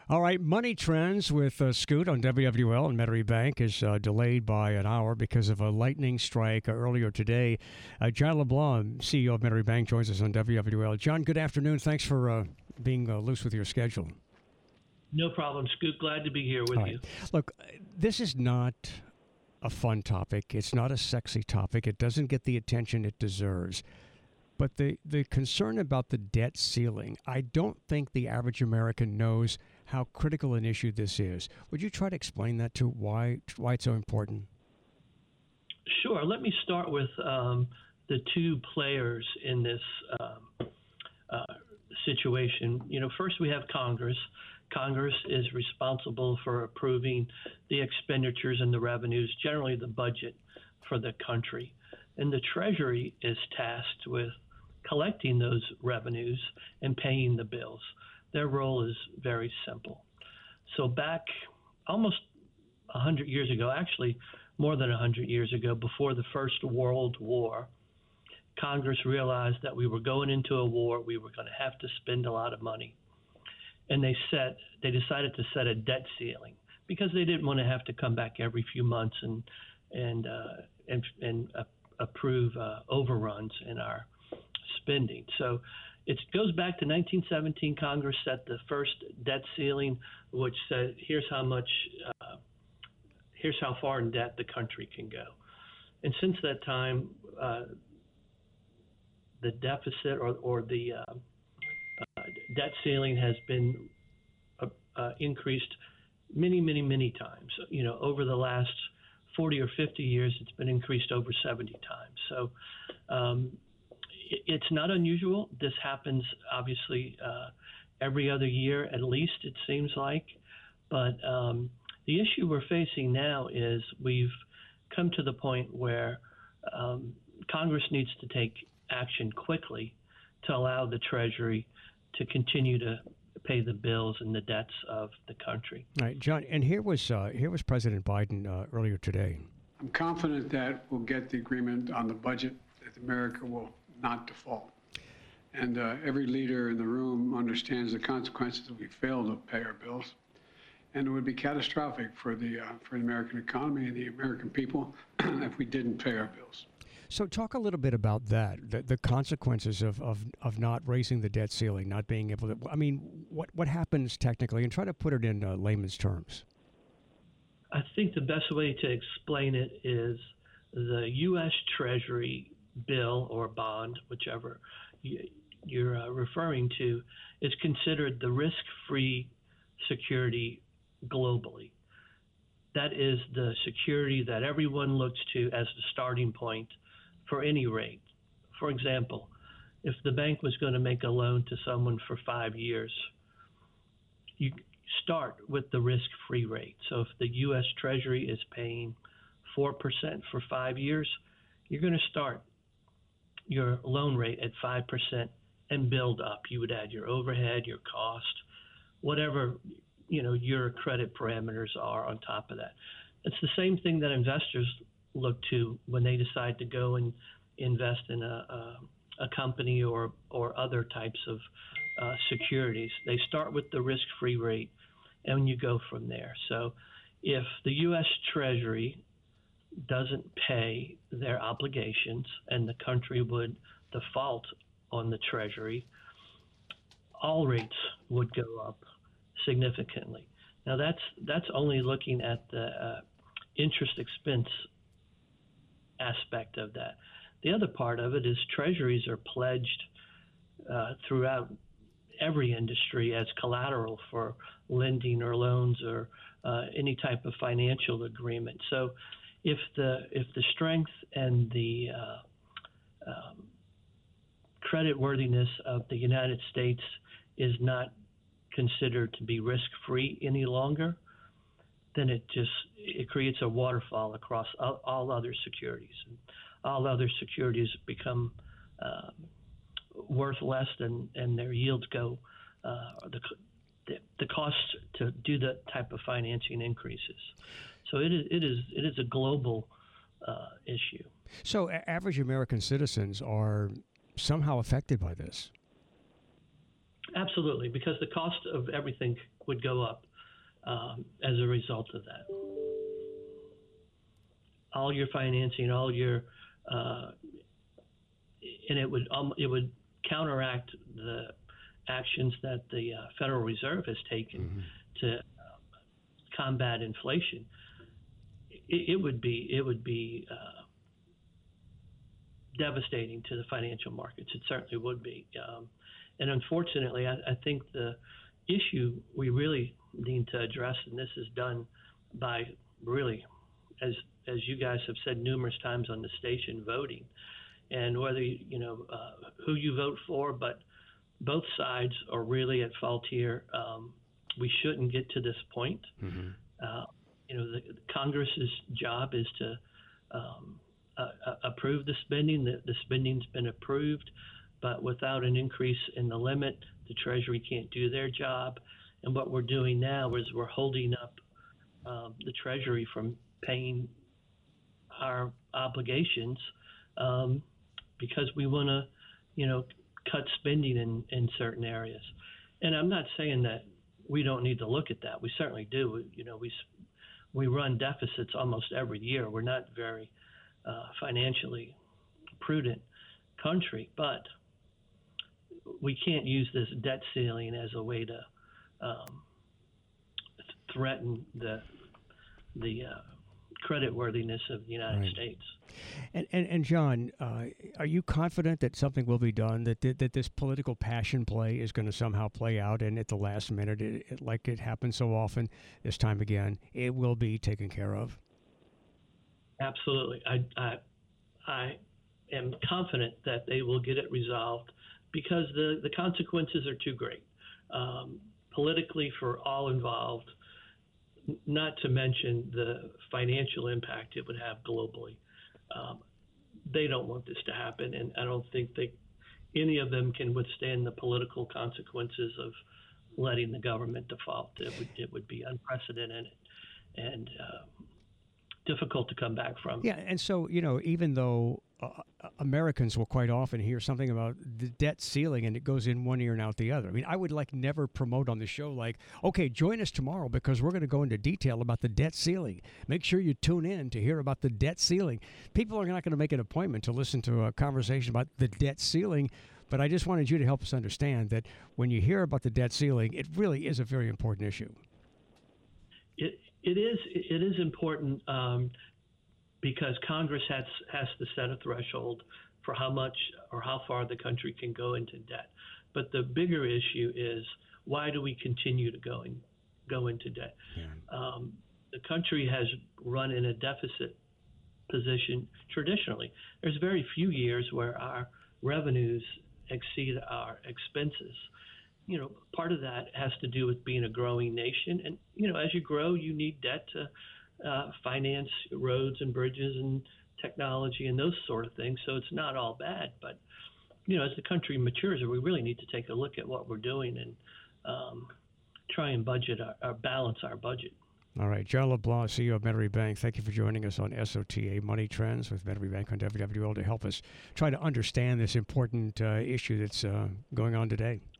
All right, money trends with Scoot on WWL and Metairie Bank is delayed by an hour because of a lightning strike earlier today. John LeBlanc, CEO of Metairie Bank, joins us on WWL. John, good afternoon. Thanks for being loose with your schedule. No problem, Scoot. Glad to be here with you. Look, this is not a fun topic. It's not a sexy topic. It doesn't get the attention it deserves. But the concern about the debt ceiling, I don't think the average American knows how critical an issue this is. Would you try to explain that to why it's so important? Sure. Let me start with the two players in this situation. First we have Congress. Congress is responsible for approving the expenditures and the revenues, generally the budget for the country. And the Treasury is tasked with collecting those revenues and paying the bills. Their role is very simple. So back almost 100 years ago, actually more than 100 years ago, before the First World War, Congress realized that we were going into a war. We were going to have to spend a lot of money. And they decided to set a debt ceiling because they didn't want to have to come back every few months and approve overruns in our spending. So it goes back to 1917. Congress set the first debt ceiling, which said, here's how far in debt the country can go. And since that time, the deficit or the debt ceiling has been increased many times. Over the last 40 or 50 years, it's been increased over 70 times. So it's not unusual. This happens, obviously, every other year, at least, it seems like. But the issue we're facing now is we've come to the point where Congress needs to take action quickly to allow the Treasury to continue to pay the bills and the debts of the country. All right, John, and here was President Biden earlier today. I'm confident that we'll get the agreement on the budget, that America will not default. And every leader in the room understands the consequences if we fail to pay our bills. And it would be catastrophic for the American economy and the American people if we didn't pay our bills. So talk a little bit about that, the consequences of not raising the debt ceiling, not being able to, I mean, what happens technically, and try to put it in layman's terms. I think the best way to explain it is the U.S. Treasury bill or bond, whichever you're referring to, is considered the risk-free security globally. That is the security that everyone looks to as the starting point for any rate. For example, if the bank was going to make a loan to someone for 5 years, you start with the risk-free rate. So if the U.S. Treasury is paying 4% for 5 years, you're going to start your loan rate at 5% and build up. You would add your overhead, your cost, whatever your credit parameters are on top of that. It's the same thing that investors look to when they decide to go and invest in a company or other types of securities. They start with the risk-free rate, and you go from there. So if the U.S. Treasury doesn't pay their obligations and the country would default on the Treasury, all rates would go up significantly. Now that's only looking at the interest expense aspect of that. The other part of it is treasuries are pledged throughout every industry as collateral for lending or loans or any type of financial agreement. So if the strength and the creditworthiness of the United States is not considered to be risk-free any longer, then it creates a waterfall across all other securities. And all other securities become worth less, and their yields go. The cost to do that type of financing increases. So it is a global issue. So average American citizens are somehow affected by this. Absolutely, because the cost of everything would go up as a result of that. All your financing, all your, and it would counteract the actions that the Federal Reserve has taken to combat inflation. It would be devastating to the financial markets. It certainly would be. And unfortunately, I think the issue we really need to address, and this is done by really, as you guys have said numerous times on the station, voting, and whether who you vote for, but both sides are really at fault here. We shouldn't get to this point. The Congress's job is to approve the spending. The spending's been approved, but without an increase in the limit, the Treasury can't do their job. And what we're doing now is we're holding up the Treasury from paying our obligations because we want to, cut spending in certain areas. And I'm not saying that we don't need to look at that. We certainly do. We run deficits almost every year. We're not very financially prudent country, but we can't use this debt ceiling as a way to threaten the creditworthiness of the United States. And John, are you confident that something will be done, that this political passion play is going to somehow play out, and at the last minute, like it happens so often this time again, it will be taken care of? Absolutely. I am confident that they will get it resolved because the consequences are too great politically for all involved, not to mention the financial impact it would have globally. They don't want this to happen, and I don't think any of them can withstand the political consequences of letting the government default. It would be unprecedented and difficult to come back from. Yeah, and so, even though Americans will quite often hear something about the debt ceiling and it goes in one ear and out the other. I mean, I would never promote on the show okay, join us tomorrow because we're going to go into detail about the debt ceiling. Make sure you tune in to hear about the debt ceiling. People are not going to make an appointment to listen to a conversation about the debt ceiling, but I just wanted you to help us understand that when you hear about the debt ceiling, it really is a very important issue. It is important because Congress has to set a threshold for how much or how far the country can go into debt. But the bigger issue is, why do we continue to go into debt? Yeah. The country has run in a deficit position traditionally. There's very few years where our revenues exceed our expenses. Part of that has to do with being a growing nation. And, as you grow, you need debt to finance roads and bridges and technology and those sort of things. So it's not all bad. But, as the country matures, we really need to take a look at what we're doing and try and balance our budget. All right. John LeBlanc, CEO of Metairie Bank, thank you for joining us on SOTA Money Trends with Metairie Bank on WWL to help us try to understand this important issue that's going on today.